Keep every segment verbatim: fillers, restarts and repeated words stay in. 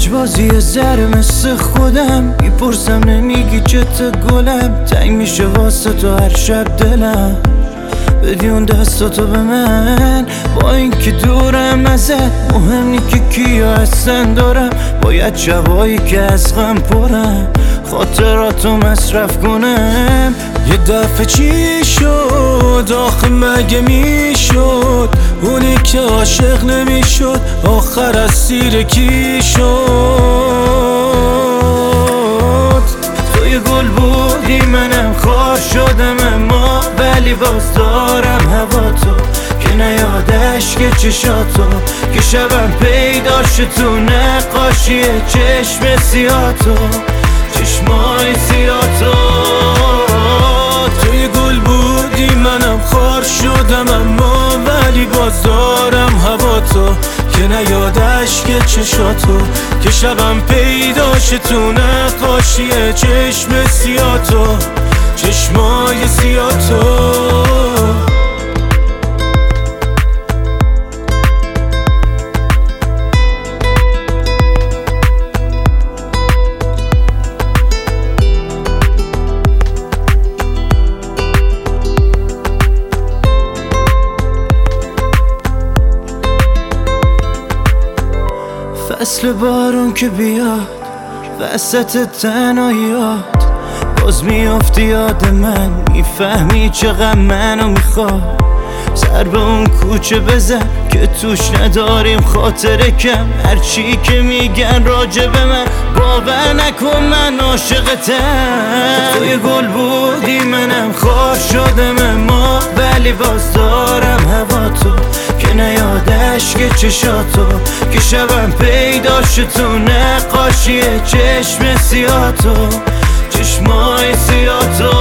لجبازی زر مثل خودم میپرسم نمیگی چته گلم، تنگ میشه واسه تو هر شب دلم، بدی اون دستاتو به من. با اینکه دورم ازت مهم نی که کیا هستن دارم، باید شبایی که از غم پرم خاطراتو مصرف کنم. یه دفعه چی شد آخه مگه میشد اونی که عاشق نمیشد آخر اسیر کی شد؟ توی گل بودی منم خار شدم، اما ولی باز دارم هوا تو که نیادش که چشاتو که شبم پیداشه تو نقاشی چشم سیاتو چشمای سیاتو. توی گل بودی منم خار شدم، اما ولی باز دارم هوا تو که نیادش که چشاتو که شبم پیداشه تو نقاشی چشم سیاتو چشمای سیاتو. فصل بارون که بیاد وسط تنهاییات باز میافتی یاد من، میفهمی چقدر منو میخواد. سر به اون کوچه بزن که توش نداریم خاطره کم، هرچی که میگن راجع به من باور نکن من عاشقتم. توی گل بودی منم خار شدم، اما ولی باز دارم هوا تو که نیادش که چشاتو که شبم پیداشه تو نقاشی چشم سیاتو چشمای سیاتو.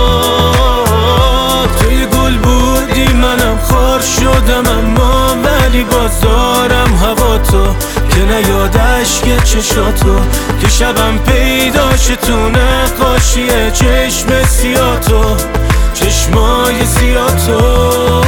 توی گل بودی منم خار شدم، اما ولی باز دارم هوا تو که نیادش که چشاتو که شبم پیداشه تو نقاشی چشم سیاتو چشمای سیاتو.